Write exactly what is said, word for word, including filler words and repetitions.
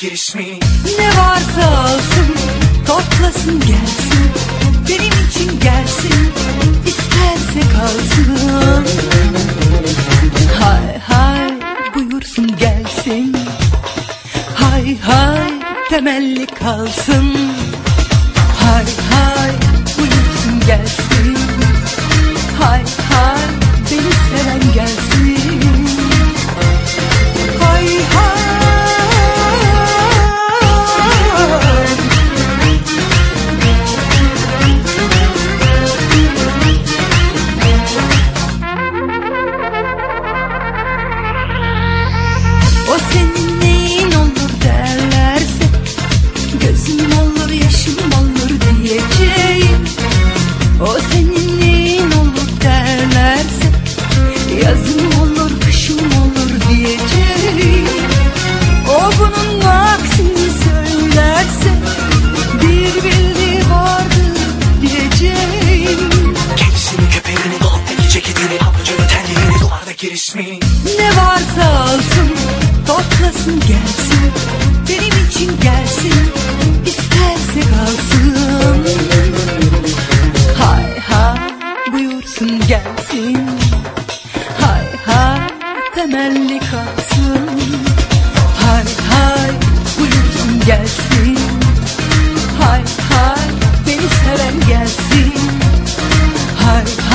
oradaki resmi. Ne varsa alsın, toplasın gelsin, benim için gelsin, isterse kalsın. Hay hay buyursun gelsin, hay hay temelli kalsın. Hay hay buyursun gelsin, hay hay beni seven gelsin. Hay hay. O senin neyin olur derlerse, gözüm olur yaşım olur diyeceğim. O senin neyin olur derlerse, yazım olur kışım olur diyeceğim. O bunun aksini söylerse, bir bildiği vardır diyeceğim. Kedisini, köpeğini, dolaptaki ceketini, pabucunu, terliğini, duvardaki resmi. Ne varsa alsın, toplasın gelsin, benim için gelsin, isterse kalsın. Hay hay buyursun gelsin, hay hay temelli kalsın. Hay hay buyursun gelsin, hay hay beni seven gelsin. Hay